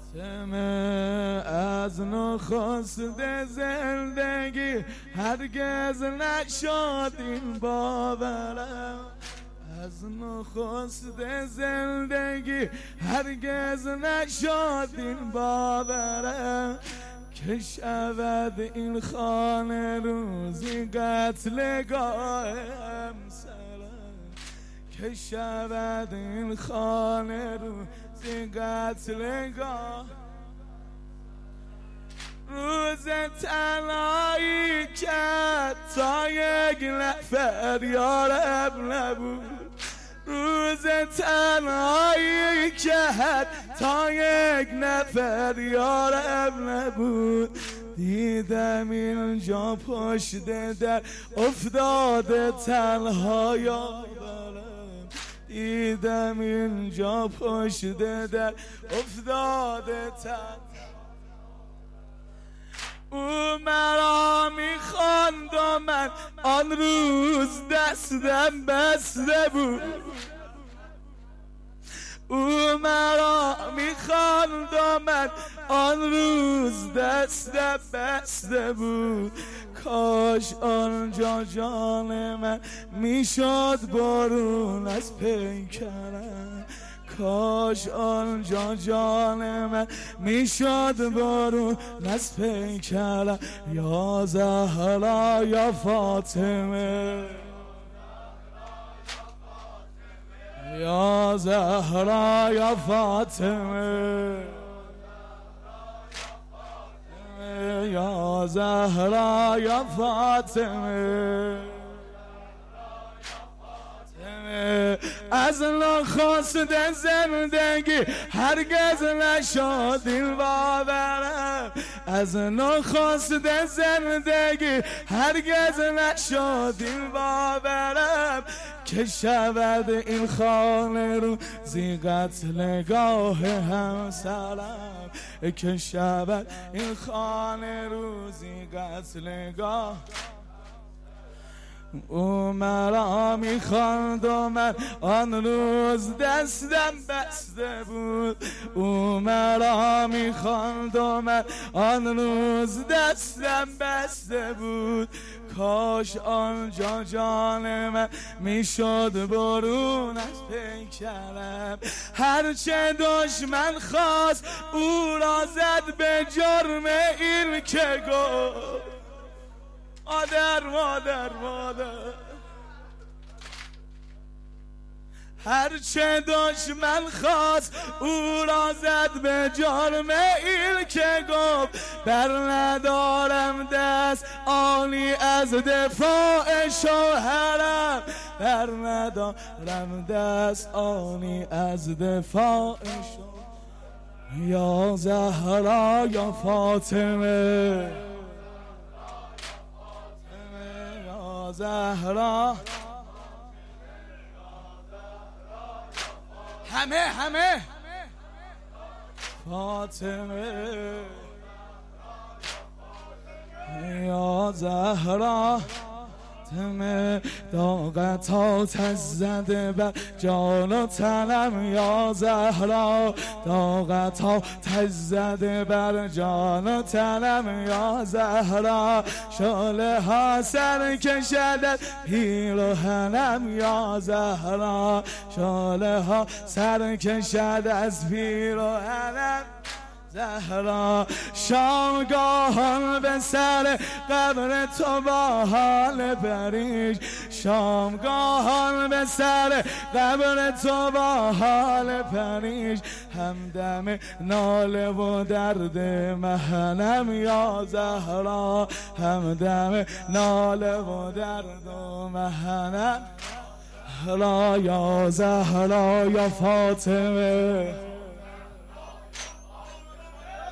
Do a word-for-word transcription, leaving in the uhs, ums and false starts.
از نخست زندگی هرگز نشد این باورم، از نخست زندگی هرگز نشد این باورم که شود این خانه روزی قتلگاه همسرم، که شود این خانه روزی قتلگاه. روز تنهایی کرد تا یک نفر یارم نبود، روز تنهایی کرد تا یک نفر یارم نبود. دیدم اینجا پشت در افتاده تنها یارم، دیدم اینجا پشت در افتاده تنها. او مرا میخواند و من آن روز دستم بسته بود، او مرا میخواند و من آن روز دستم بسته بود. کاش آنجا جان من میشد بارون از پیکرم، کاش آنجا جان من میشد بارون از پیکرم. یا زهرا یا فاطمه، یا زهرا یا فاطمه، یا زهرا یا فاطمه. از نخست زندگی هرگز نشد این باورم، از نخست زندگی هرگز نشد این باورم که شود این خانه روزی قتلگاه همسرم، که شود این خانه روزی قتلگاه. او مرا میخواند و من آن روز دستم بسته بود، او مرا میخواند و من آن روز دستم بسته بود. کاش آنجا جان من میشد برون از پیکرم. هرچه دشمن خواست او را زد به جرم این که گفت مادر مادر مادر. هرچه دشمن خواست او را زد به جرم این که گفت بر ندارم دست آنی از دفاع شوهرم، بر ندارم دست آنی از دفاع شوهرم. یا زهرا یا فاطمه، زهرا همه همه فاطمه، یا زهرا تمه داغتات از زده بر جان و تنم. یا زهرا داغتات از زده بر جان و تنم. یا زهرا شعله ها سر کشد پیراهنم. یا زهرا شعله ها سر کشد از پیراهنم. زهرا شامگاهان به سر قبر تو با حال پریش، شامگاهان به سر قبر تو با حال پریش. همدم ناله و درد محنم. یا زهرا همدم ناله و درد و محنم. یا زهرا یا فاطمه،